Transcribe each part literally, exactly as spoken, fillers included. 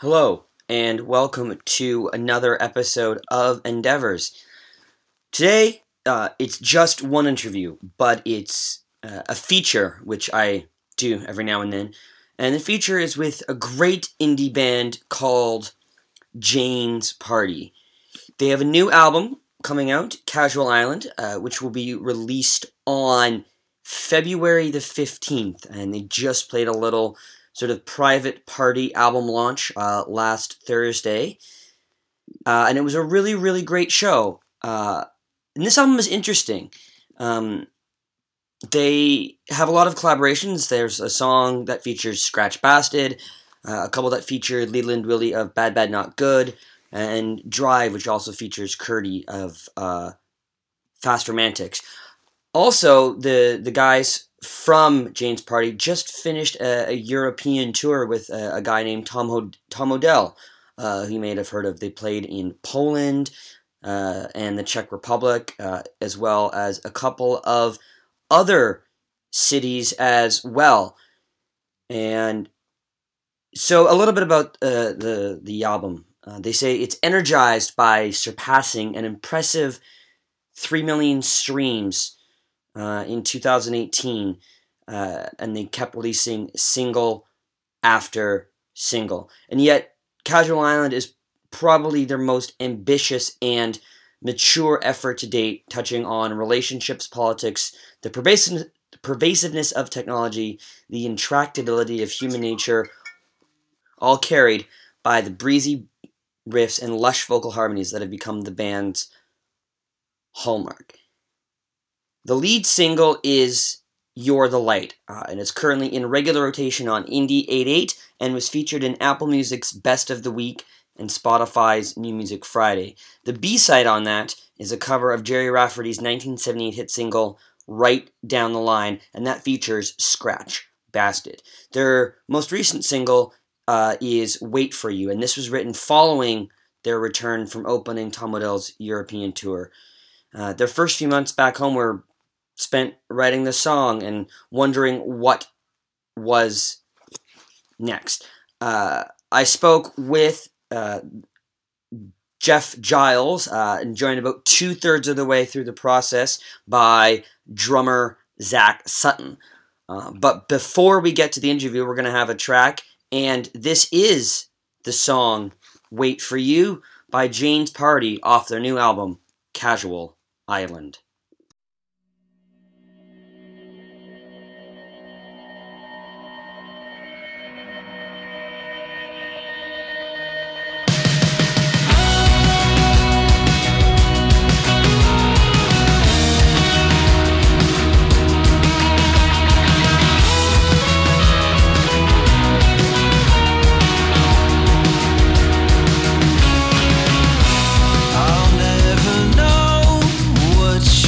Hello, and welcome to another episode of Endeavors. Today, uh, it's just one interview, but it's uh, a feature, which I do every now and then. And the feature is with a great indie band called Jane's Party. They have a new album coming out, Casual Island, uh, which will be released on February the fifteenth. And they just played a little sort of private party album launch uh, last Thursday. Uh, and it was a really, really great show. Uh, and this album is interesting. Um, they have a lot of collaborations. There's a song that features Scratch Bastid, uh, a couple that featured Leland Willie of Bad Bad Not Good, and Drive, which also features Curdy of uh, Fast Romantics. Also, the, the guys from Jane's Party just finished a, a European tour with a, a guy named Tom Ho- Tom Odell, uh, who you may have heard of. They played in Poland uh, and the Czech Republic, uh, as well as a couple of other cities as well. And so a little bit about uh, the, the album. Uh, they say it's energized by surpassing an impressive three million streams Uh, in two thousand eighteen, uh, and they kept releasing single after single. And yet, Casual Island is probably their most ambitious and mature effort to date, touching on relationships, politics, the pervasive, pervasiveness of technology, the intractability of human nature, all carried by the breezy riffs and lush vocal harmonies that have become the band's hallmark. The lead single is You're the Light, uh, and it's currently in regular rotation on Indie eighty-eight and was featured in Apple Music's Best of the Week and Spotify's New Music Friday. The B-side on that is a cover of Jerry Rafferty's nineteen seventy-eight hit single, Right Down the Line, and that features Scratch Bastid. Their most recent single uh, is Wait For You, and this was written following their return from opening Tom Odell's European tour. Uh, their first few months back home were spent writing the song and wondering what was next. Uh, I spoke with uh, Jeff Giles uh, and joined about two-thirds of the way through the process by drummer Zach Sutton. Uh, but before we get to the interview, we're going to have a track, and this is the song Wait For You by Jane's Party off their new album, Casual Island. I'll never know what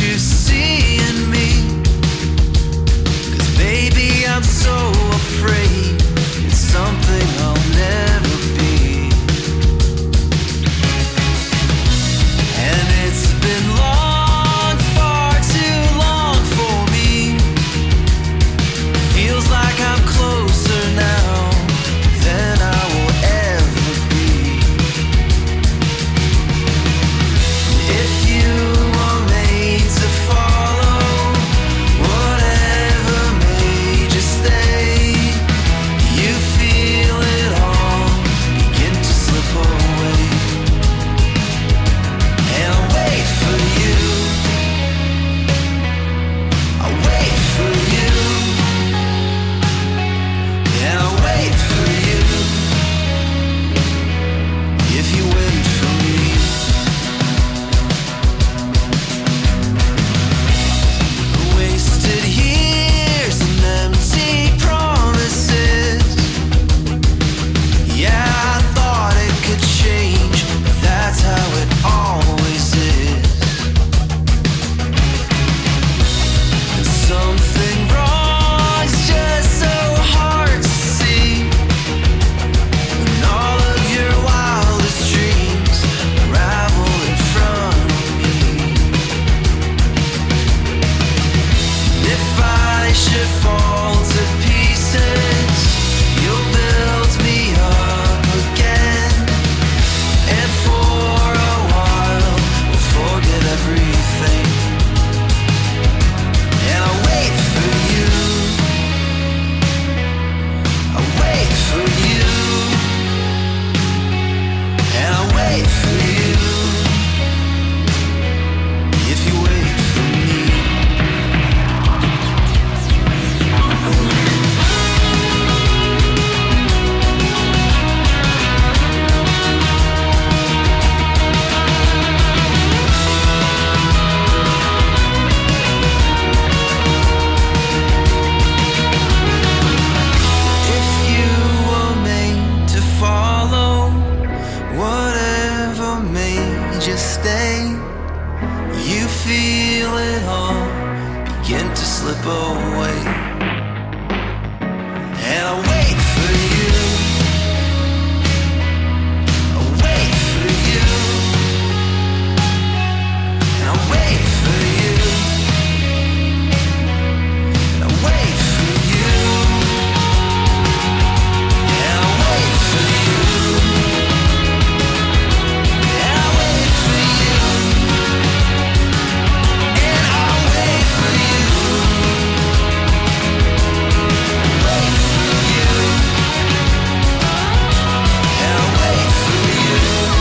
slip away. And I wait for you. I wait for you. And I wait for you. And I wait for you. And I wait for you. And I wait for you. And I wait for you. Wait for you. And I wait for you.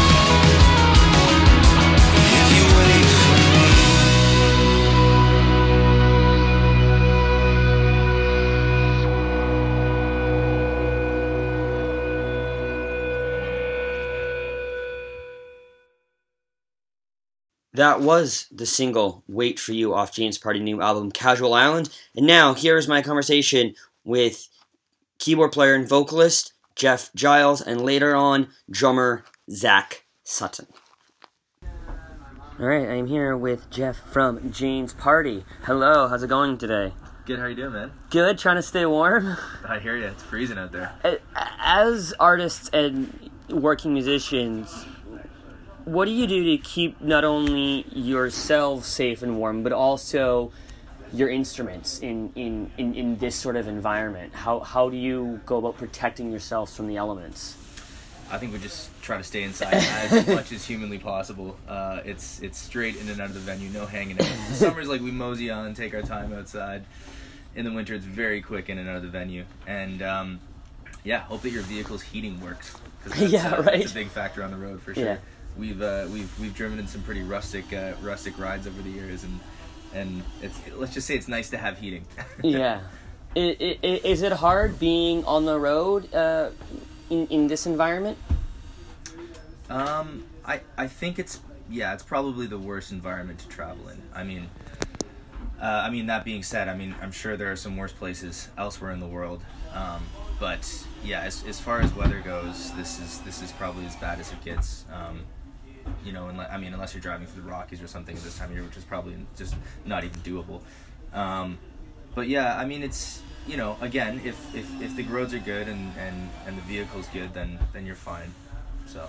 If you wait for me. That was the single Wait For You off Jane's Party new album Casual Island. And now here is my conversation with keyboard player and vocalist Jeff Giles and later on drummer Zach Sutton. Alright, I'm here with Jeff from Jane's Party. Hello, how's it going today? Good, how you doing, man? Good, trying to stay warm. I hear you. It's freezing out there. As artists and working musicians, what do you do to keep not only yourselves safe and warm, but also your instruments in, in, in, in this sort of environment? How how do you go about protecting yourselves from the elements? I think we just try to stay inside as much as humanly possible. Uh, it's it's straight in and out of the venue, no hanging out. In the summer's like we mosey on, take our time outside. In the winter, it's very quick in and out of the venue. And um, yeah, hope that your vehicle's heating works. 'Cause that's, Yeah, uh, right. That's a big factor on the road for sure. Yeah. We've uh, we've we've driven in some pretty rustic uh, rustic rides over the years, and and it's let's just say it's nice to have heating. Yeah. I, I, is it hard being on the road uh, in, in this environment? Um, I I think it's yeah, it's probably the worst environment to travel in. I mean, uh, I mean that being said, I mean I'm sure there are some worse places elsewhere in the world. Um, but yeah, as as far as weather goes, this is this is probably as bad as it gets. Um, you know, unless, I mean, unless you're driving through the Rockies or something at this time of year, which is probably just not even doable. Um, but yeah, I mean, it's, you know, again, if, if, if the roads are good and, and, and the vehicle's good, then then you're fine. So.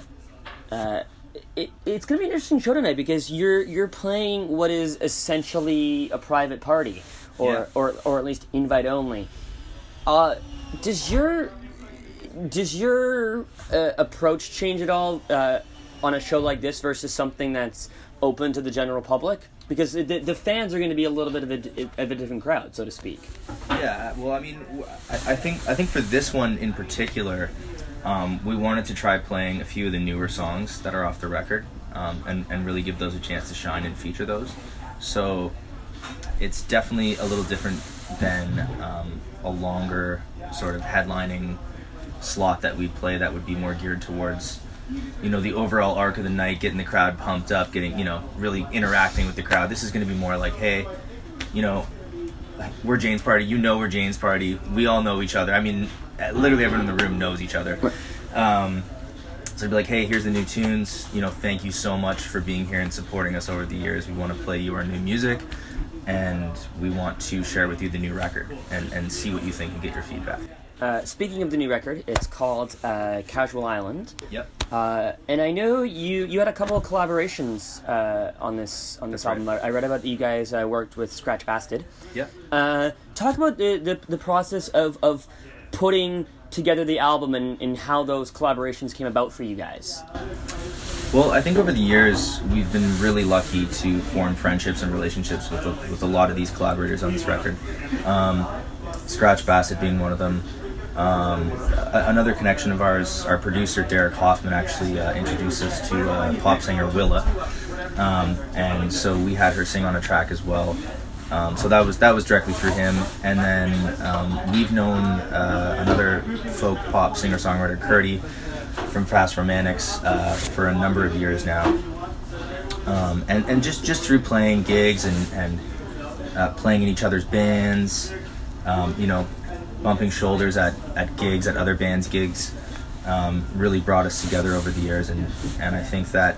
Uh, it, it's going to be an interesting show tonight because you're you're playing what is essentially a private party, or Yeah. or, or at least invite only. Uh, does your does your uh, approach change at all uh, on a show like this versus something that's open to the general public? Because the, the fans are going to be a little bit of a, of a different crowd, so to speak. Yeah, well, I mean, I, I think I think for this one in particular, um, we wanted to try playing a few of the newer songs that are off the record, um, and and really give those a chance to shine and feature those. So it's definitely a little different than um, a longer sort of headlining slot that we play that would be more geared towards, you know, the overall arc of the night, getting the crowd pumped up, getting, you know, really interacting with the crowd. This is going to be more like, hey, you know, we're Jane's Party, you know we're Jane's Party, we all know each other. I mean, literally everyone in the room knows each other. Um, so it'd be like, hey, here's the new tunes, you know, thank you so much for being here and supporting us over the years. We want to play you our new music, and we want to share with you the new record and, and see what you think and get your feedback. Uh, speaking of the new record, it's called uh, Casual Island. Yep. Uh, and I know you, you had a couple of collaborations uh, on this on this That's album. right. I read about that you guys uh, worked with Scratch Bastard. Yep. Uh, talk about the, the, the process of, of putting together the album and, and how those collaborations came about for you guys. Well, I think over the years we've been really lucky to form friendships and relationships with a, with a lot of these collaborators on this record. Um, Scratch Bastard being one of them. Um, a- another connection of ours, our producer Derek Hoffman actually uh, introduced us to uh, pop singer Willa, um, and so we had her sing on a track as well. Um, so that was that was directly through him, and then um, we've known uh, another folk pop singer songwriter, Curdy, from Fast Romantics, uh, for a number of years now, um, and and just, just through playing gigs and and uh, playing in each other's bands, um, you know. bumping shoulders at, at gigs, at other bands' gigs, um, really brought us together over the years. And, and I think that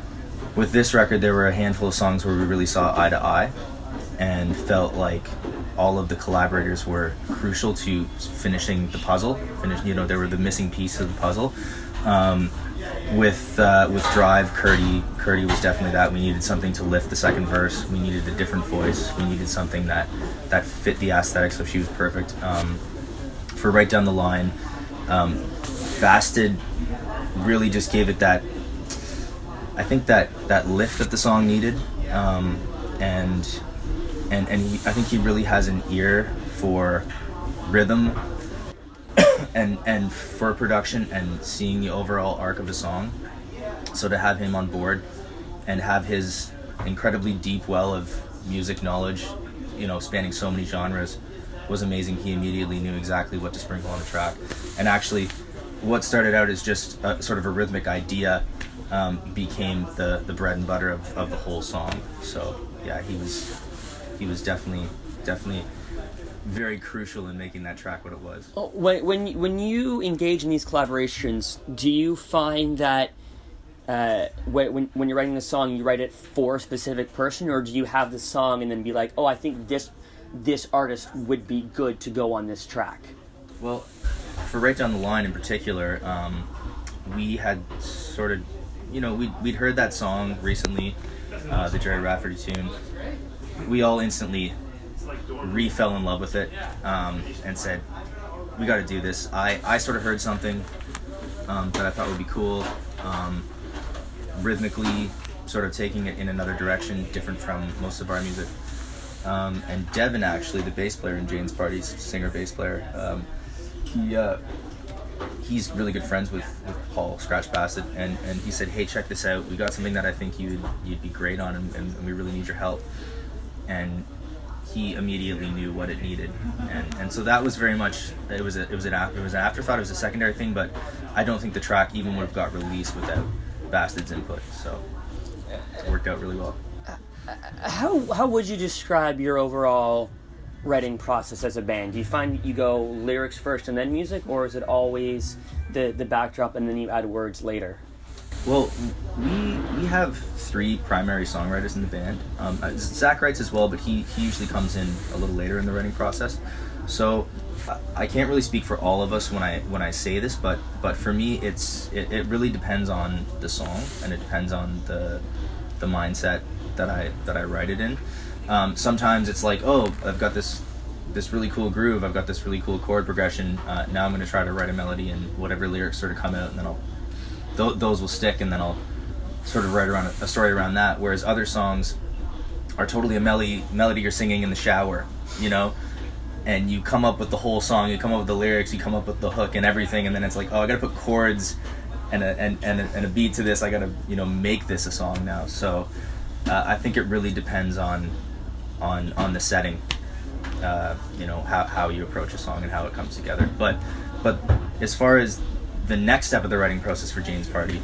with this record, there were a handful of songs where we really saw eye to eye and felt like all of the collaborators were crucial to finishing the puzzle. Finish, you know, they were the missing piece of the puzzle. Um, with uh, with Drive, Curdy, Curdy was definitely that. We needed something to lift the second verse. We needed a different voice. We needed something that, that fit the aesthetic, so she was perfect. Um, for Right Down the Line, um, Bastard really just gave it that, I think that, that lift that the song needed. Um, and and and he, I think he really has an ear for rhythm and and for production and seeing the overall arc of the song. So to have him on board and have his incredibly deep well of music knowledge, you know, spanning so many genres, was amazing. He immediately knew exactly what to sprinkle on the track. And actually, what started out as just a, sort of a rhythmic idea um, became the, the bread and butter of, of the whole song. So yeah, he was he was definitely definitely very crucial in making that track what it was. Oh, when when you- when you engage in these collaborations, do you find that uh, when when when you're writing a song, you write it for a specific person, or do you have the song and then be like, oh, I think this this artist would be good to go on this track? Well, for Right Down the Line in particular, um, we had sort of, you know, we'd, we'd heard that song recently, uh, the Jerry Rafferty tune. We all instantly re-fell in love with it um, and said, we got to do this. I, I sort of heard something um, that I thought would be cool, um, rhythmically sort of taking it in another direction, different from most of our music. Um, and Devin, actually, the bass player in Jane's Party, singer bass player, um, he uh, he's really good friends with, with Paul Scratch Bassett, and, and he said, hey, check this out. We got something that I think you'd you'd be great on, and, and we really need your help. And he immediately knew what it needed, and and so that was very much it was a, it was an it was an afterthought. It was a secondary thing, but I don't think the track even would have got released without Bassett's input. So it worked out really well. How how would you describe your overall writing process as a band? Do you find that you go lyrics first and then music, or is it always the, the backdrop and then you add words later? Well, we we have three primary songwriters in the band. Um, uh, Zach writes as well, but he, he usually comes in a little later in the writing process. So uh, I can't really speak for all of us when I when I say this, but but for me, it's it, it really depends on the song, and it depends on the the mindset that I that I write it in. Um, sometimes it's like, oh, I've got this this really cool groove, I've got this really cool chord progression. Uh, now I'm going to try to write a melody, and whatever lyrics sort of come out, and then I'll th- those will stick, and then I'll sort of write around a story around that. Whereas other songs are totally a melody melody you're singing in the shower, you know, and you come up with the whole song, you come up with the lyrics, you come up with the hook and everything, and then it's like, oh, I got to put chords and a and and a, and a beat to this. I got to you know make this a song now. So uh, I think it really depends on on on the setting, uh, you know, how, how you approach a song and how it comes together. But but as far as the next step of the writing process for Jane's Party,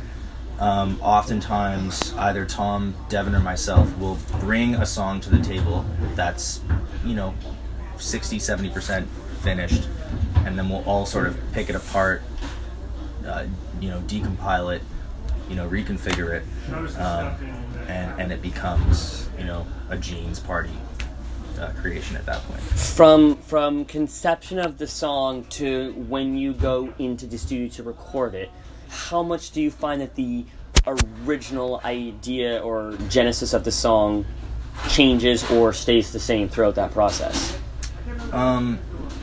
um, oftentimes either Tom, Devin, or myself will bring a song to the table that's, you know, sixty, seventy percent finished, and then we'll all sort of pick it apart, uh, you know, decompile it, you know, reconfigure it, um, and, and it becomes, you know, a Jane's Party uh, creation at that point. From from conception of the song to when you go into the studio to record it, how much do you find that the original idea or genesis of the song changes or stays the same throughout that process? Um,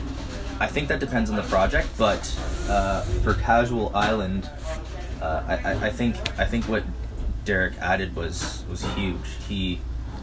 I think that depends on the project, but uh, for Casual Island, uh, I, I, I think I think what Derek added was was huge. He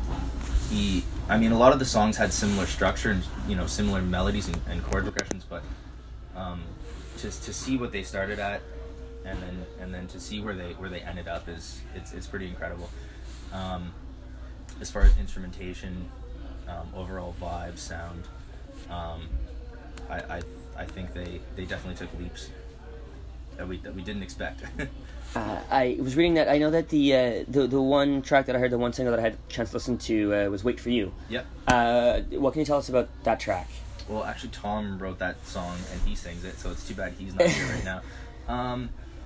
he. I mean, a lot of the songs had similar structure and you know similar melodies and, and chord progressions, but um, just to see what they started at, and then and then to see where they where they ended up is it's it's pretty incredible. Um, as far as instrumentation, um, overall vibe, sound. Um, I, I I think they, they definitely took leaps that we that we didn't expect. uh, I was reading that I know that the uh, the the one track that I heard, the one single that I had a chance to listen to uh, was "Wait for You." Yep. Uh, what can you tell us about that track? Well, actually, Tom wrote that song and he sings it, so it's too bad he's not here right now. Um,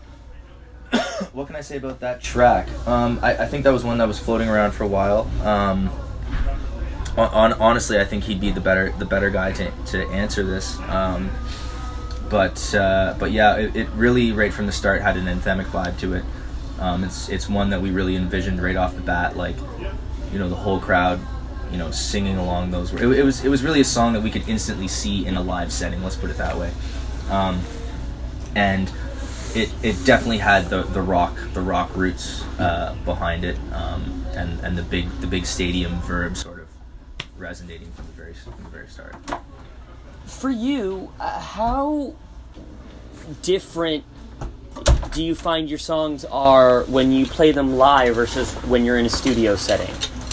what can I say about that track? Um, I, I think that was one that was floating around for a while. Um, on, on, honestly, I think he'd be the better the better guy to to answer this. Um, but uh, but yeah, it, it really right from the start had an anthemic vibe to it. Um, it's it's one that we really envisioned right off the bat, like, you know, the whole crowd, you know, singing along those. It, it was it was really a song that we could instantly see in a live setting. Let's put it that way. Um, and it it definitely had the, the rock the rock roots uh, behind it, um, and and the big the big stadium verb sort of resonating from the very from the very start. For you, uh, how different do you find your songs are when you play them live versus when you're in a studio setting?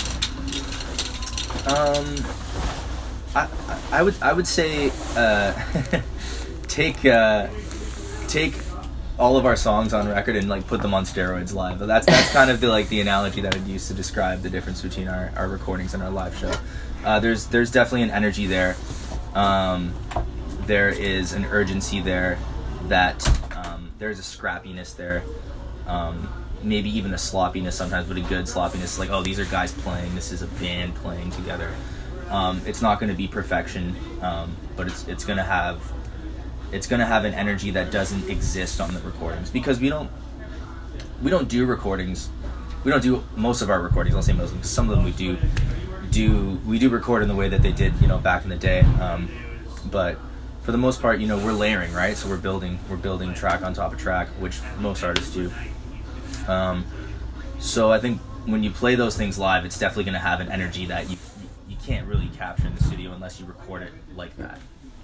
Um, I I would I would say uh, take uh, take all of our songs on record and like put them on steroids live. But that's that's kind of the like the analogy that I'd use to describe the difference between our, our recordings and our live show. Uh, there's there's definitely an energy there. Um, there is an urgency there. That um, there's a scrappiness there. Um, maybe even a sloppiness sometimes, but a good sloppiness. Like, oh, these are guys playing. This is a band playing together. Um, it's not going to be perfection, um, but it's it's going to have it's going to have an energy that doesn't exist on the recordings, because we don't we don't do recordings. We don't do most of our recordings. I'll say most of them, because some of them we do do we do record in the way that they did, you know, back in the day. Um, but for the most part, you know, we're layering, right? So we're building we're building track on top of track, which most artists do. Um, so I think when you play those things live, it's definitely going to have an energy that you you can't really capture in the studio unless you record it like that.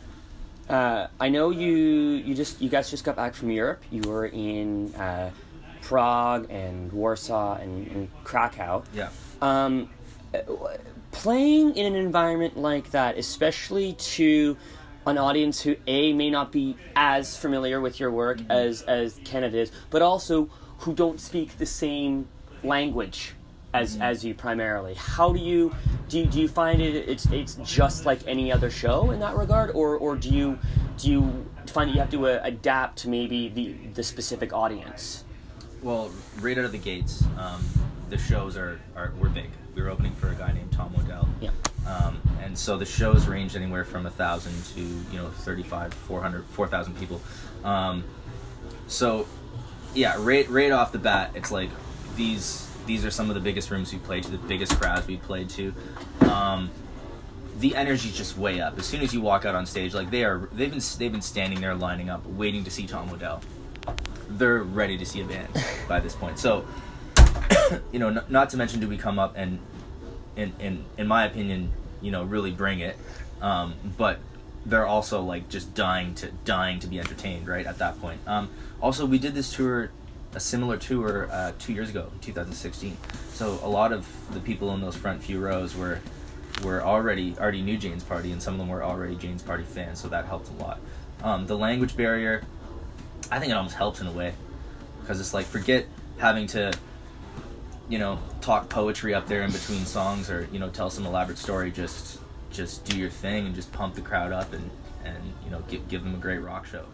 Uh, I know you you just you guys just got back from Europe. You were in uh, Prague and Warsaw and, and Krakow. Yeah. Um, playing in an environment like that, especially to an audience who A, may not be as familiar with your work mm-hmm. as as Kenneth is, but also who don't speak the same language as mm-hmm. as you primarily. How do you do you, do you find it it's it's just like any other show in that regard, or or do you do you find that you have to uh, adapt to maybe the the specific audience? Well, right out of the gates, um, the shows are, are we're big. We were opening for a guy named Tom Odell. Yeah. Um, and so the shows range anywhere from a thousand to, you know, thirty-five, four hundred, four thousand people. Um, so, yeah, right, right off the bat, it's like these these are some of the biggest rooms we played to, the biggest crowds we played to. Um, the energy's just way up. As soon as you walk out on stage, like they are, they've been they've been standing there lining up, waiting to see Tom Odell. They're ready to see a band by this point. So, you know, n- not to mention, do we come up and, in in in my opinion, you know, really bring it. Um, but they're also like just dying to dying to be entertained, right, at that point. Um, also, we did this tour, a similar tour, uh, two years ago, in two thousand sixteen. So a lot of the people in those front few rows were were already already knew Jane's Party, and some of them were already Jane's Party fans. So that helped a lot. Um, the language barrier, I think it almost helps in a way, because it's like, forget having to, you know, talk poetry up there in between songs, or, you know, tell some elaborate story. Just just do your thing and just pump the crowd up and, and you know, give, give them a great rock show.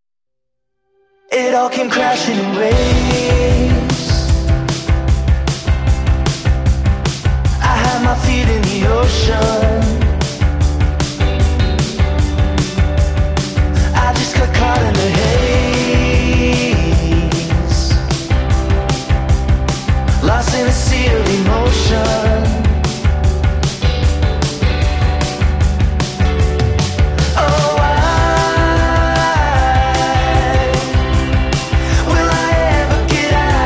It all came crashing in waves. I had my feet in the ocean. I just got caught in the haze, lost in a sea of emotion. Oh, I, will I ever get out?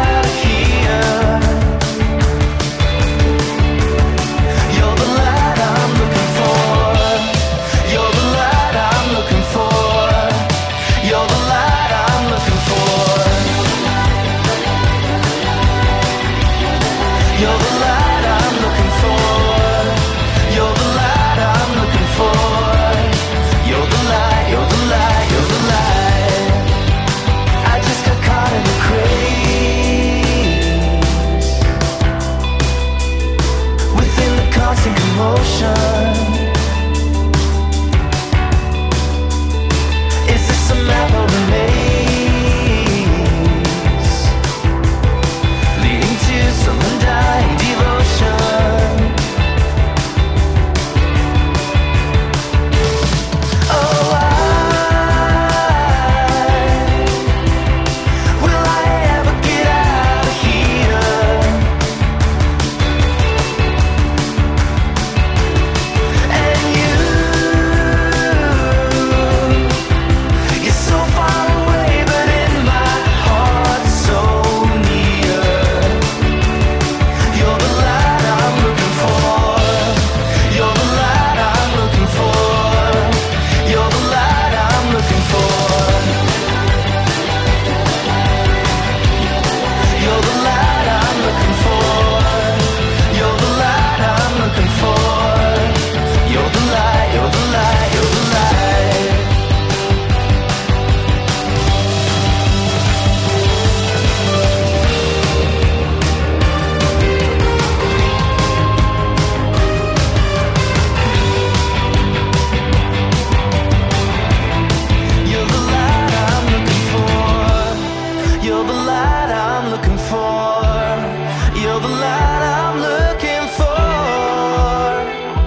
light I'm looking for. You're the light I'm looking for.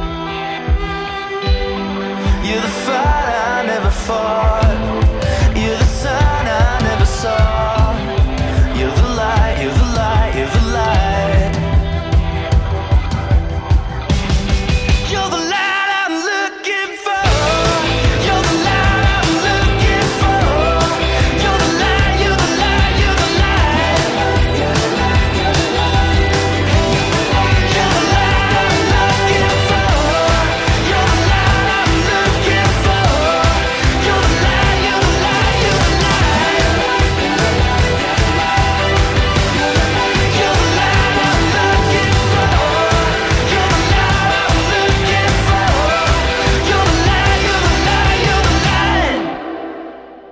You're the fight I never fought. You're the sun I never saw. You're the light, you're the light, you're the light. You're the light I'm looking for. You're the light I'm looking for. You're the light, you're the light, you're the light. You're the light, you're the light. You're the light I'm looking for. You're the light I'm looking for. You're the light, you're the light, you're the light. You're the light I'm looking for. You're the light I'm looking for. You're the light, you're the light, you're the light.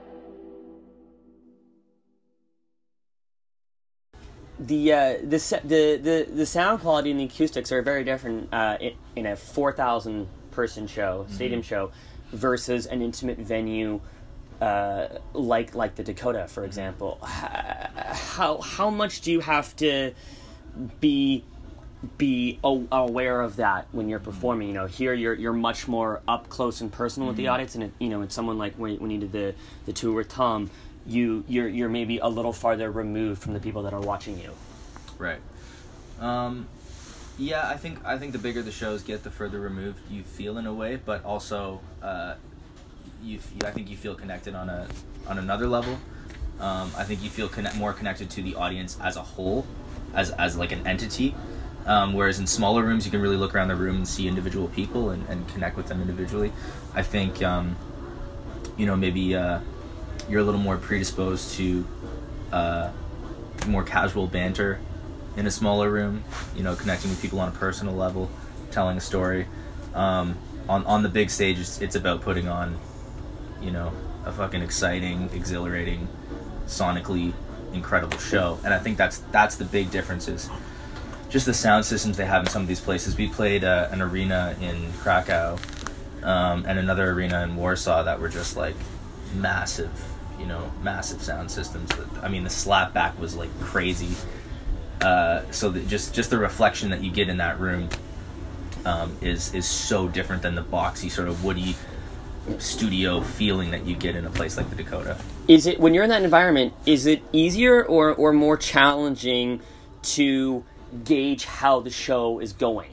The uh, the, se- the the the sound quality and the acoustics are very different uh, in, in a four thousand person show, stadium show, versus an intimate venue uh, like like the Dakota, for example. H- How how much do you have to be be a- aware of that when you're performing? You know, here you're you're much more up close and personal with the audience, and it, you know, it's someone like when when you did the the tour with Tom. You you're you're maybe a little farther removed from the people that are watching you. Right. Um, yeah, I think I think the bigger the shows get, the further removed you feel in a way, but also uh, you, f- I think you feel connected on a on another level. Um, I think you feel connect, more connected to the audience as a whole, as as like an entity. Um, whereas in smaller rooms, you can really look around the room and see individual people and, and connect with them individually. I think um, you know maybe. Uh, you're a little more predisposed to uh, more casual banter in a smaller room, you know, connecting with people on a personal level, telling a story. Um, on, on the big stage, it's, it's about putting on, you know, a fucking exciting, exhilarating, sonically incredible show. And I think that's that's the big difference is just the sound systems they have in some of these places. We played uh, an arena in Krakow um, and another arena in Warsaw that were just like massive, you know, massive sound systems. I mean, the slapback was like crazy. Uh, so that just just the reflection that you get in that room um, is is so different than the boxy sort of woody studio feeling that you get in a place like the Dakota. Is it when you're in that environment? Is it easier or or more challenging to gauge how the show is going?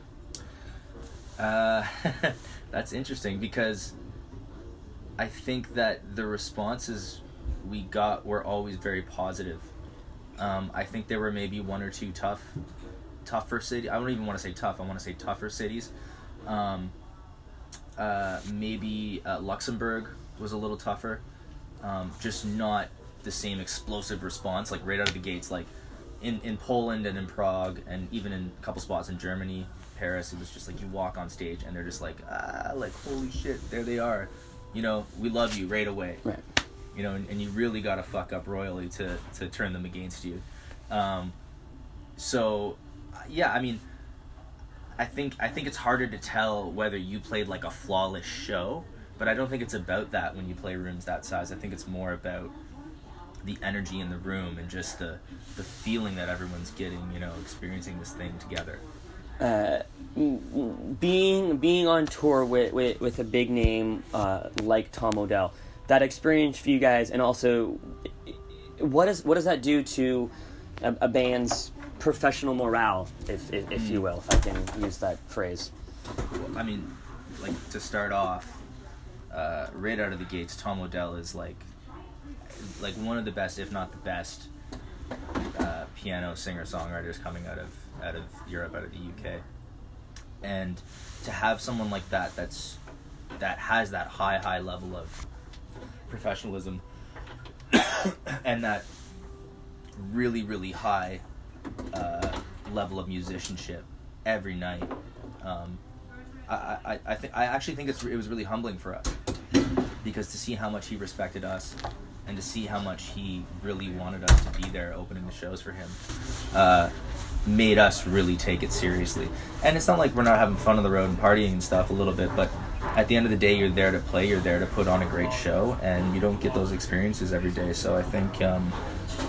Uh, that's interesting because I think that the responses we got were always very positive. Um, I think there were maybe one or two tough, tougher cities. I don't even want to say tough. I want to say tougher cities. Um, uh, maybe uh, Luxembourg was a little tougher. Um, just not the same explosive response, like right out of the gates. Like in, in Poland and in Prague and even in a couple spots in Germany, Paris, it was just like you walk on stage and they're just like, ah, like, holy shit, there they are. You know, we love you right away. Right. You know, and, and you really got to fuck up royally to, to turn them against you. Um, so, yeah, I mean, I think I think it's harder to tell whether you played like a flawless show, but I don't think it's about that when you play rooms that size. I think it's more about the energy in the room and just the the feeling that everyone's getting, you know, experiencing this thing together. Uh, being being on tour with, with, with a big name uh, like Tom Odell, that experience for you guys, and also what is what does that do to a, a band's professional morale, if if, if you will, if I can use that phrase? Well, I mean, like to start off, uh, right out of the gates, Tom Odell is like like one of the best, if not the best, uh, piano singer songwriters coming out of. out of Europe, out of the U K. And to have someone like that that's that has that high, high level of professionalism and that really, really high uh, level of musicianship every night, um, I, I, I think I actually think it's it was really humbling for us, because to see how much he respected us and to see how much he really wanted us to be there opening the shows for him uh, made us really take it seriously. And it's not like we're not having fun on the road and partying and stuff a little bit, but at the end of the day, you're there to play, you're there to put on a great show, and you don't get those experiences every day. So I think um,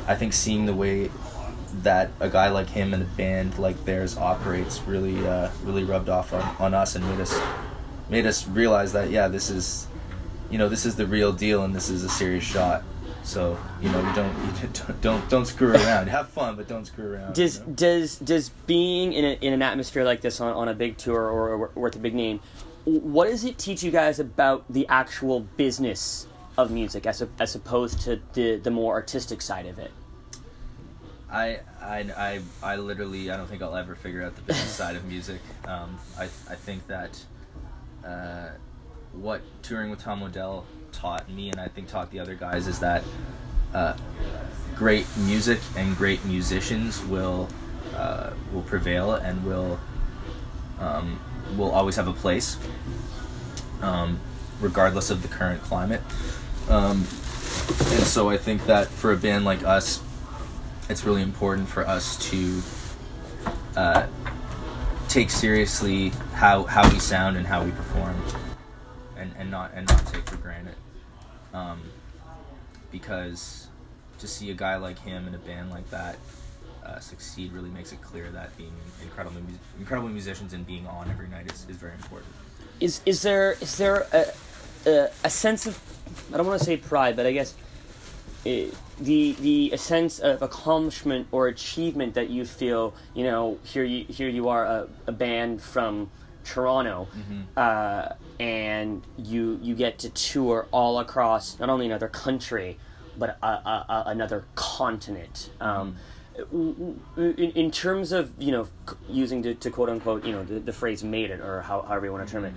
I think seeing the way that a guy like him and a band like theirs operates really uh, really rubbed off on, on us and made us made us realize that yeah, this is, you know, this is the real deal and this is a serious shot. So, you know, you don't you don't, don't don't screw around. Have fun, but don't screw around. Does you know? does does being in a, in an atmosphere like this on, on a big tour or, or, or with a big name, what does it teach you guys about the actual business of music as a, as opposed to the the more artistic side of it? I, I, I, I literally, I don't think I'll ever figure out the business side of music. Um, I, I think that uh, what touring with Tom Odell taught me, and I think taught the other guys, is that uh, great music and great musicians will uh, will prevail and will um, will always have a place, um, regardless of the current climate. Um, and so I think that for a band like us, it's really important for us to uh, take seriously how how we sound and how we perform, and, and not and not take for granted. Um, because to see a guy like him in a band like that uh, succeed really makes it clear that being incredible incredible musicians and being on every night is, is very important. Is is there is there a a, a sense of, I don't want to say pride, but I guess it, the the a sense of accomplishment or achievement that you feel, you know, here you here you are a, a band from Toronto, mm-hmm. uh, and you you get to tour all across not only another country, but a, a, a, another continent. Um, mm-hmm. in, in terms of, you know, using to, to quote unquote, you know, the, the phrase "made it" or how, however you want to term it,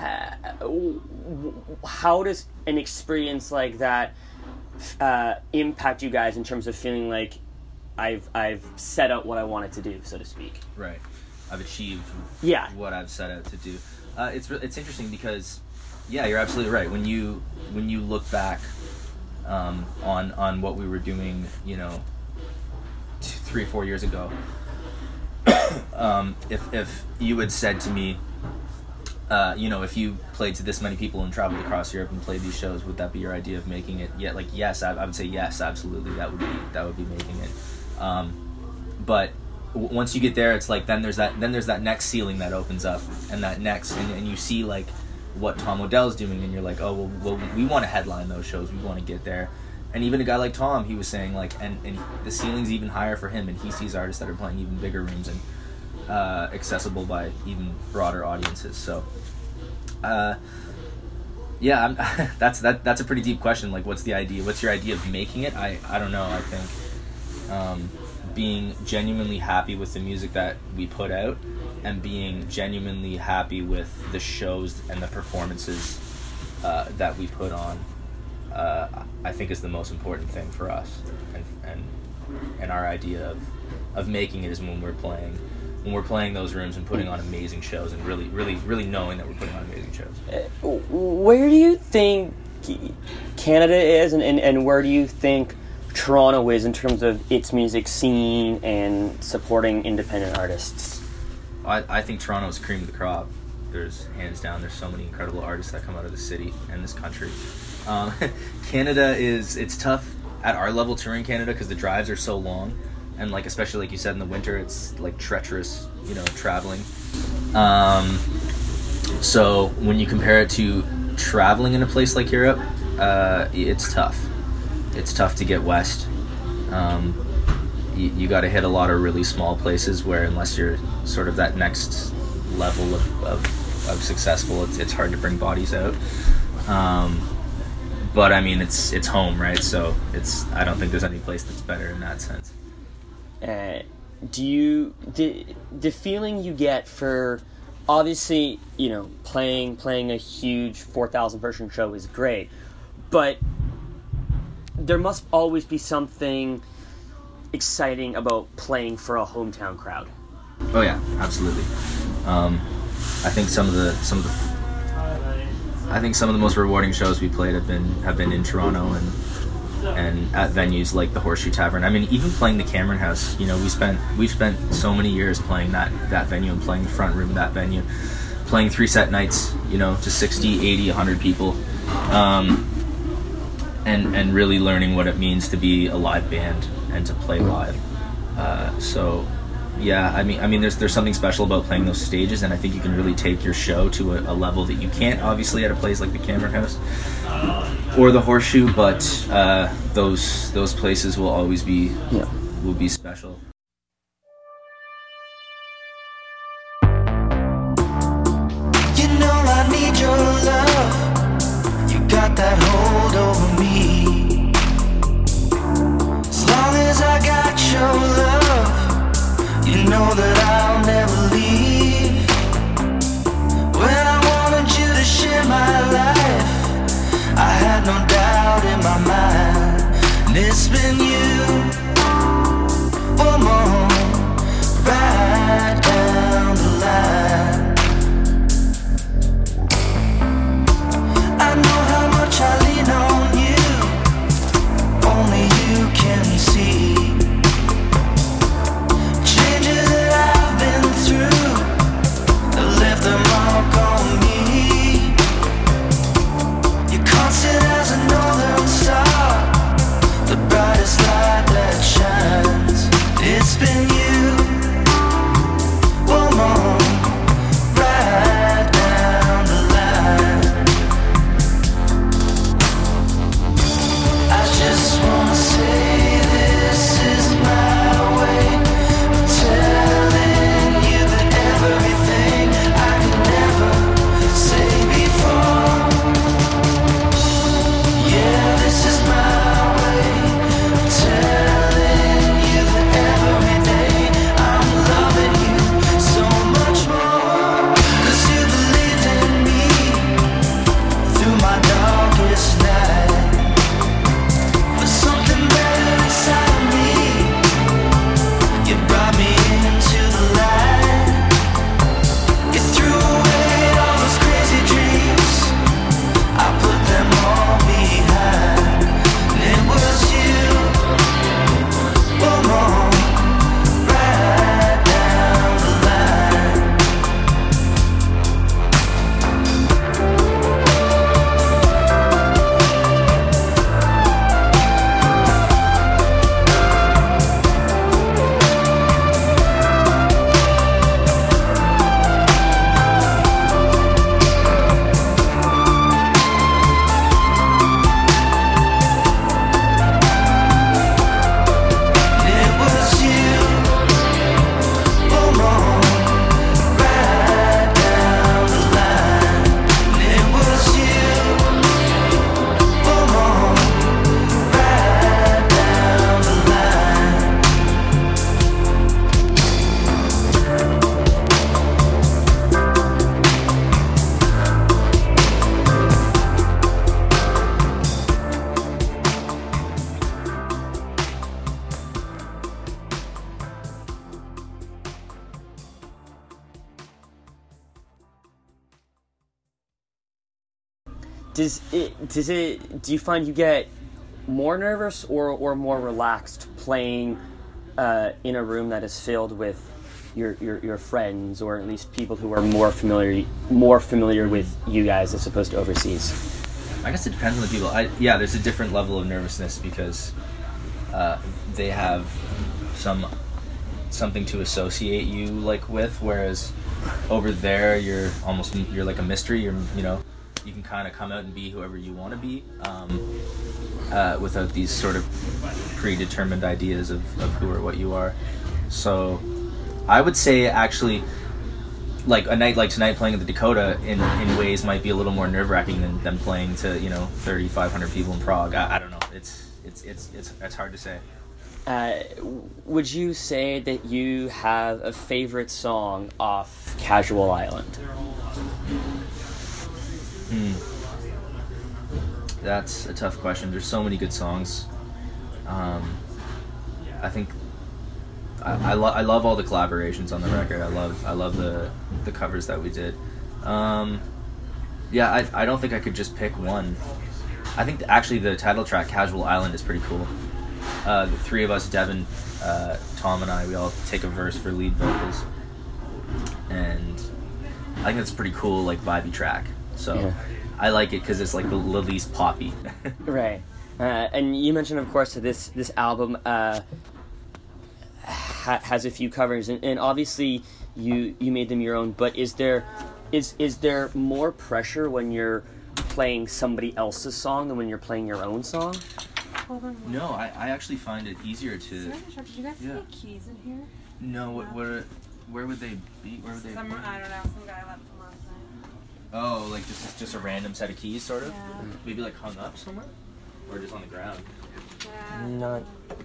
uh, how does an experience like that uh, impact you guys in terms of feeling like I've I've set out what I wanted to do, so to speak? Right. I've achieved yeah. what I've set out to do. Uh, it's re- it's interesting because, yeah, you're absolutely right. When you when you look back um, on on what we were doing, you know, two, three or four years ago, um, if if you had said to me, uh, you know, if you played to this many people and traveled across Europe and played these shows, would that be your idea of making it? Yeah, like yes, I, I would say yes, absolutely. That would be that would be making it. Um, but w- once you get there, it's like then there's that then there's that next ceiling that opens up, and that next, and, and you see like what Tom Odell's doing, and you're like, oh well, well we want to headline those shows, we want to get there. And even a guy like Tom, he was saying like, and, and the ceiling's even higher for him, and he sees artists that are playing even bigger rooms and uh, accessible by even broader audiences. So, uh, yeah, I'm, that's that that's a pretty deep question. Like, what's the idea? What's your idea of making it? I, I don't know. I think um, being genuinely happy with the music that we put out, and being genuinely happy with the shows and the performances uh, that we put on, uh, I think is the most important thing for us. And and and our idea of of making it is when we're playing. When we're playing those rooms and putting on amazing shows, and really, really, really knowing that we're putting on amazing shows. Uh, where do you think Canada is, and, and, and where do you think Toronto is in terms of its music scene and supporting independent artists? I, I think Toronto's cream of the crop. There's, hands down, there's so many incredible artists that come out of the city and this country. Um, Canada is, it's tough at our level touring Canada because the drives are so long. And like, especially like you said, in the winter, it's like treacherous, you know, traveling. Um, so when you compare it to traveling in a place like Europe, uh, it's tough. It's tough to get west. Um, you you got to hit a lot of really small places where, unless you're sort of that next level of of, of successful, it's it's hard to bring bodies out. Um, but I mean, it's it's home, right? So it's I don't think there's any place that's better in that sense. Uh, do you the the feeling you get for, obviously, you know, playing playing a huge four thousand person show is great, but there must always be something exciting about playing for a hometown crowd. Oh yeah, absolutely. Um, I think some of the some of the I think some of the most rewarding shows we played have been have been in Toronto and. and at venues like the Horseshoe Tavern. I mean, even playing the Cameron House, you know, we spent we've spent so many years playing that that venue and playing the front room of that venue, playing three set nights, you know, to sixty, eighty, one hundred people, um, and and really learning what it means to be a live band and to play live. Uh, so yeah, I mean I mean there's there's something special about playing those stages, and I think you can really take your show to a, a level that you can't obviously at a place like the Cameron House or the Horseshoe, but uh, those those places will always be Yeah. will be special. You know I need your love. You got that hold over me. As long as I got your love, you know that I'll never leave. When I wanted you to share my life, I had no doubt in my mind. And it's been you, woman, right down the line. I know how much I lean on you, only you can see. Changes that I've been through have left a mark on me. You're constant as a northern star, the brightest light that shines. It's been you, woman, right down the line. I just wanna say this is my way of telling you that everything I could never say before. Yeah, this is my way of telling you that every day I'm loving you so much more. 'Cause you believed in me through my darkest night. There's something better inside of me. You brought me into the light. You threw away all those crazy dreams. I put them all behind. And it was you, woman, right down the line. And it was you, woman, right down the line. And it was you, woman, right down the line. Does it? Does it? Do you find you get more nervous or or more relaxed playing uh, in a room that is filled with your, your your friends, or at least people who are more familiar more familiar with you guys as opposed to overseas? I guess it depends on the people. I, yeah, there's a different level of nervousness because uh, they have some something to associate you like with, whereas over there you're almost you're like a mystery. You're you know you can kind of come out and be whoever you want to be um, uh, without these sort of predetermined ideas of, of who or what you are. So I would say actually, like a night like tonight playing at the Dakota in, in ways might be a little more nerve-wracking than, than playing to, you know, thirty-five hundred people in Prague. I, I don't know. It's it's it's it's it's hard to say. Uh, would you say that you have a favorite song off Casual Island? Hmm. That's a tough question. There's so many good songs. Um, I think I I, lo- I love all the collaborations on the record. I love I love the the covers that we did. Um, yeah, I I don't think I could just pick one. I think actually the title track "Casual Island" is pretty cool. Uh, the three of us, Devin, uh, Tom, and I, we all take a verse for lead vocals, and I think that's a pretty cool, like, vibey track. So Yeah. I like it because it's like the, the least poppy. Right. Uh, and you mentioned, of course, that this this album uh, ha- has a few covers, and, and obviously you you made them your own. But is there is is there more pressure when you're playing somebody else's song than when you're playing your own song? Hold on. No, I, I actually find it easier to. Sorry to interrupt. Did you guys see Yeah. any keys in here? No, what, where where would they be? Where would they? Some, I don't know. Some guy left them last night. Oh, like this is just a random set of keys, sort of. Yeah. Maybe like hung up somewhere, or just on the ground. Yeah. Not.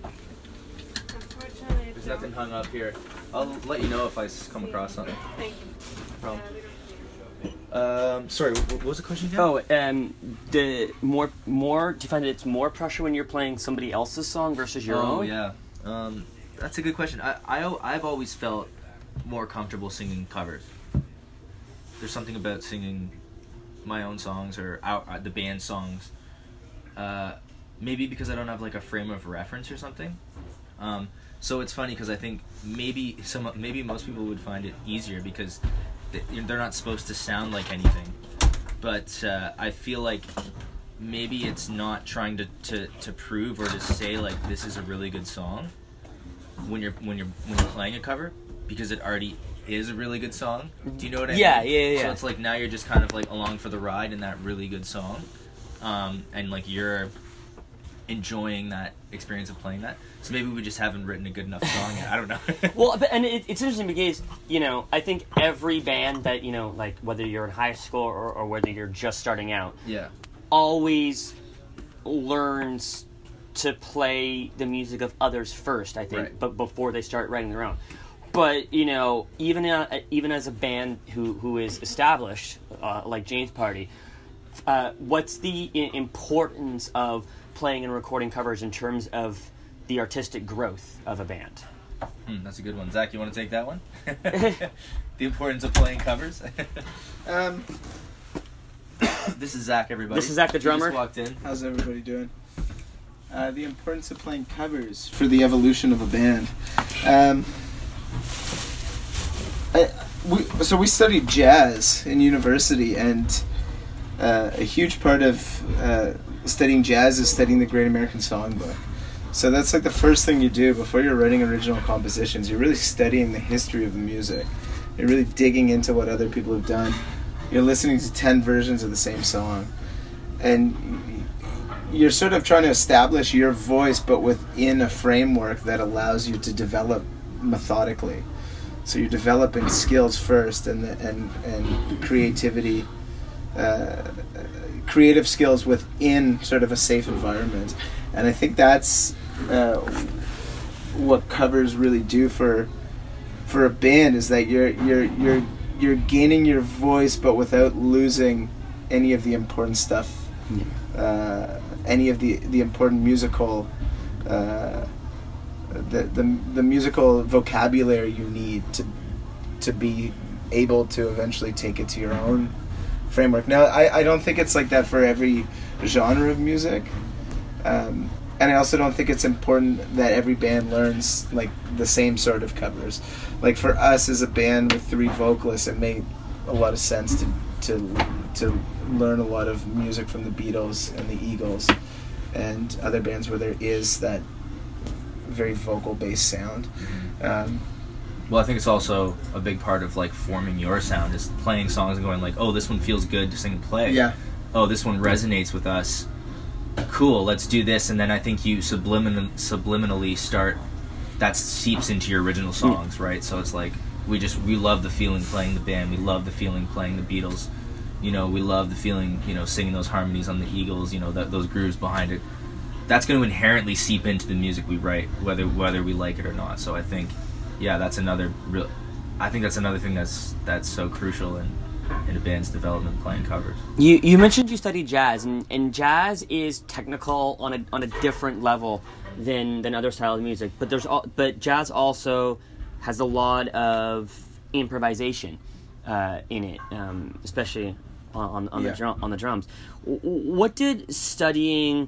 Unfortunately, There's it's nothing hung up here. I'll let you know if I s- come across something. Thank you. No problem. Yeah, we don't- Um, sorry, what, what was the question again? Oh, um, the more more. Do you find that it's more pressure when you're playing somebody else's song versus your oh own? yeah. Um, that's a good question. I, I al- I've always felt more comfortable singing covers. There's something about singing my own songs or our, uh, the band songs. Uh, maybe because I don't have like a frame of reference or something. Um, so it's funny because I think maybe some maybe most people would find it easier because they- they're not supposed to sound like anything. But uh, I feel like maybe it's not trying to, to, to prove or to say like this is a really good song when you're when you're when you're playing a cover because it already is a really good song. Do you know what I Yeah, mean? yeah, yeah. So it's like now you're just kind of like along for the ride in that really good song, um, and like you're enjoying that experience of playing that. So maybe we just haven't written a good enough song yet. I don't know. Well, but, and it, it's interesting because, you know, I think every band that, you know, like whether you're in high school or, or whether you're just starting out, Yeah. always learns to play the music of others first, I think, Right. but before they start writing their own. But, you know, even uh, even as a band who, who is established, uh, like Jane's Party, uh, what's the I- importance of playing and recording covers in terms of the artistic growth of a band? Hmm, that's a good one. Zach, you want to take that one? The importance of playing covers. Um, This is Zach, everybody. This is Zach the He drummer. just walked in. how's everybody doing? Uh, the importance of playing covers for the evolution of a band. Um, I, we, so we studied jazz in university, and uh, a huge part of uh, studying jazz is studying the Great American Songbook. So that's like the first thing you do before you're writing original compositions. You're really studying the history of the music. You're really digging into what other people have done. You're listening to ten versions of the same song. And you're sort of trying to establish your voice, but within a framework that allows you to develop methodically. So you're developing skills first, and the, and and creativity, uh, creative skills within sort of a safe environment. And I think that's uh, what covers really do for for a band, is that you're you're you're you're gaining your voice, but without losing any of the important stuff, uh, any of the the important musical, uh, the the the musical vocabulary you need to to be able to eventually take it to your own framework. Now, I, I don't think it's like that for every genre of music. Um, and I also don't think it's important that every band learns like the same sort of covers. Like for us as a band with three vocalists, it made a lot of sense to to to learn a lot of music from the Beatles and the Eagles and other bands where there is that very vocal based sound. Um, Well, I think it's also a big part of like forming your sound is playing songs and going like, oh, this one feels good to sing and play. yeah. Oh, this one resonates with us. Cool, let's do this. And then I think you sublimin- subliminally start, that seeps into your original songs, right? So it's like, we just, we love the feeling playing the band. We love the feeling playing the Beatles. You know, we love the feeling, you know, singing those harmonies on the Eagles, you know, that those grooves behind it. That's going to inherently seep into the music we write, whether whether we like it or not. So I think, yeah, that's another real, I think that's another thing that's that's so crucial in, in a band's development, playing covers. You you mentioned you studied jazz, and, and jazz is technical on a on a different level than than other styles of music. But there's al- but jazz also has a lot of improvisation uh, in it, um, especially on on, on Yeah. the drum on the drums. W- What did studying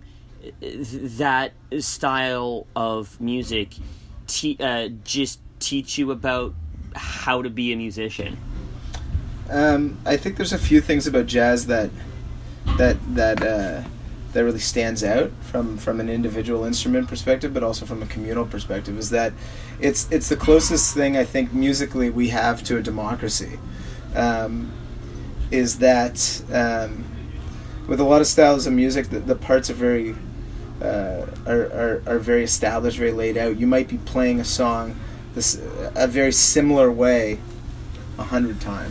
that style of music te- uh, just teach you about how to be a musician? Um, I think there's a few things about jazz that that that uh, that really stands out from, from an individual instrument perspective, but also from a communal perspective, is that it's it's the closest thing I think musically we have to a democracy. Um, is that um, with a lot of styles of music, the, the parts are very uh, are, are are very established, very laid out. You might be playing a song this a very similar way a hundred times.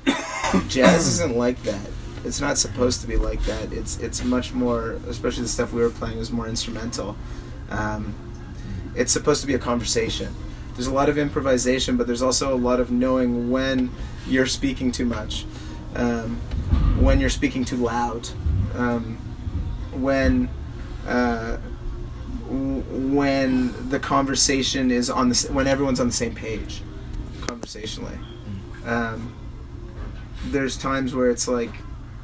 Jazz isn't like that. It's not supposed to be like that. It's it's much more, especially the stuff we were playing was more instrumental. Um, it's supposed to be a conversation. There's a lot of improvisation, but there's also a lot of knowing when you're speaking too much, um, when you're speaking too loud, um, when uh, w- when the conversation is on the s- when everyone's on the same page, conversationally. Um, there's times where it's like,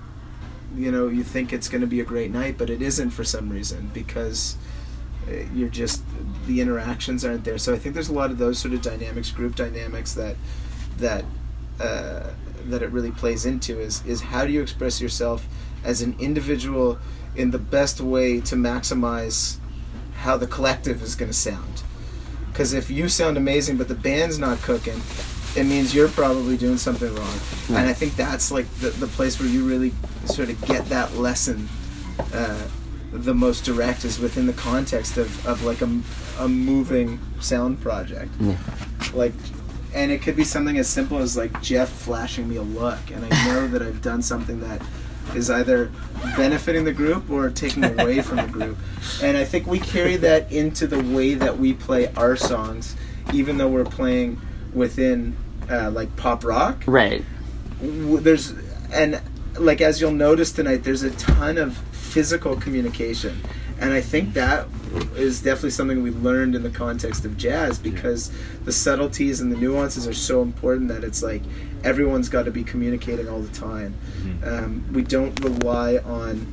you know, you think it's going to be a great night, but it isn't for some reason, because uh, you're just, the interactions aren't there. So I think there's a lot of those sort of dynamics, group dynamics, that that uh, that it really plays into, is is how do you express yourself as an individual in the best way to maximize how the collective is going to sound. Because if you sound amazing but the band's not cooking, it means you're probably doing something wrong. Right. And I think that's like the, the place where you really sort of get that lesson uh, the most direct, is within the context of, of like a, a moving sound project. Yeah. Like, and it could be something as simple as like Jeff flashing me a look, and I know that I've done something that is either benefiting the group or taking away from the group. And I think we carry that into the way that we play our songs, even though we're playing within uh, like pop rock. Right. W- There's and like as you'll notice tonight, there's a ton of physical communication, and I think that is definitely something we learned in the context of jazz, because the subtleties and the nuances are so important that it's like everyone's got to be communicating all the time. Mm-hmm. Um, we don't rely on.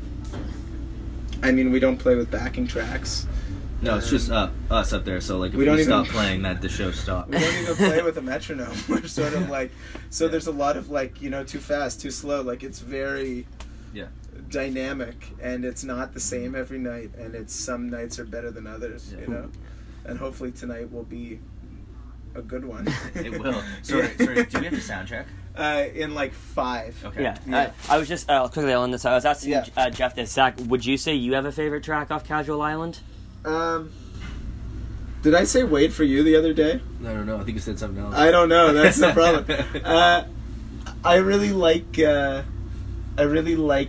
I mean, we don't play with backing tracks. No, it's just uh, us up there. So like, if We we, don't stop even- playing, that the show stops. We don't even play with a metronome. We're sort of like, so there's a lot of like, you know, too fast, too slow. Like, it's very Yeah. dynamic, and it's not the same every night, and it's some nights are better than others, Yeah. you know. And hopefully tonight will be a good one. It will. Sorry, sorry. Do we have a sound check? Uh, in like five. Okay. Yeah, Yeah. I, I was just uh, quickly on this. I was asking Yeah. uh, Jeff this. Zach, would you say you have a favorite track off Casual Island? Um, did I say wait for you the other day? I don't know. I think you said something else. I don't know. That's the problem. Uh, I really like. Uh, I really like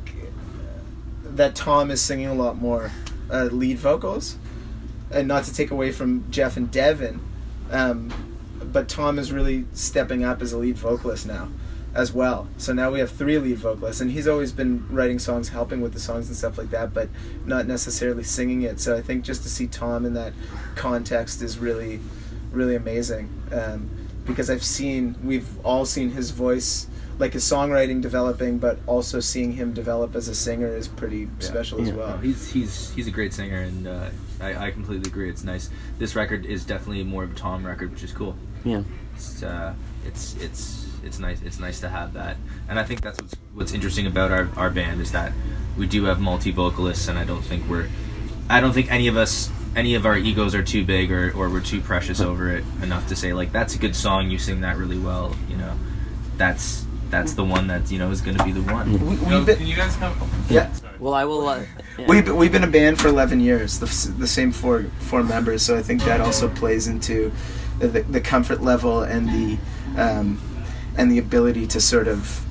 that Tom is singing a lot more uh, lead vocals, and not to take away from Jeff and Devin, um, but Tom is really stepping up as a lead vocalist now, as well. So now we have three lead vocalists, and he's always been writing songs, helping with the songs and stuff like that, but not necessarily singing it. So I think just to see Tom in that context is really, really amazing, um, because I've seen, we've all seen his voice, like his songwriting developing, but also seeing him develop as a singer is pretty Yeah. special as Yeah. well. No, he's he's he's a great singer, and uh, I I completely agree. It's nice. This record is definitely more of a Tom record, which is cool. Yeah. It's uh, it's it's it's nice. It's nice to have that, and I think that's what's what's interesting about our, our band, is that we do have multi vocalists, and I don't think we're, I don't think any of us, any of our egos are too big, or, or we're too precious over it enough to say like, that's a good song, you sing that really well, you know, that's that's the one that, you know, is going to be the one. We, No, we've been, can you guys come? yeah. Sorry. Well, I will. Uh, yeah. We've, we've been a band for eleven years, the, s- the same four four members, so I think that also plays into the, the comfort level and the um, and the ability to sort of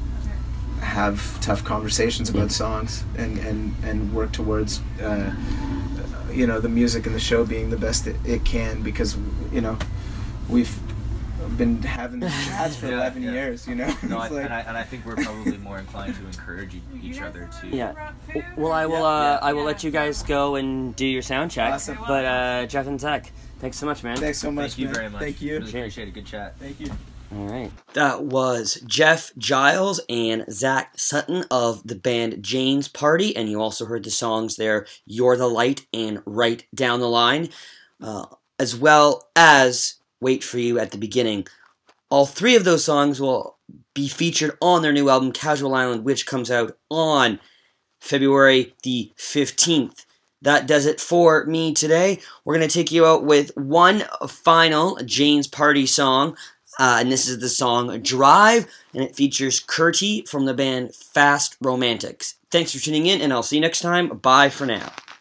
have tough conversations about songs and, and, and work towards uh, you know, the music and the show being the best it, it can, because, you know, we've been having these chats for Yeah, eleven yeah. years, you know. No, I, It's like- and I and I think we're probably more inclined to encourage e- each other to. Yeah. Well, I will. Uh, Yeah. I will let you guys go and do your sound check. Awesome. But uh, Jeff and Zach, thanks so much, man. Thanks so much, Thank you man. very much. Thank you. Really appreciate it. Good chat. Thank you. All right. That was Jeff Giles and Zach Sutton of the band Jane's Party, and you also heard the songs there, You're the Light and Right Down the Line, uh, as well as Wait for You at the beginning. All three of those songs will be featured on their new album, Casual Island, which comes out on February the fifteenth. That does it for me today. We're going to take you out with one final Jane's Party song, uh, and this is the song Drive, and it features Kurtie from the band Fast Romantics. Thanks for tuning in, and I'll see you next time. Bye for now.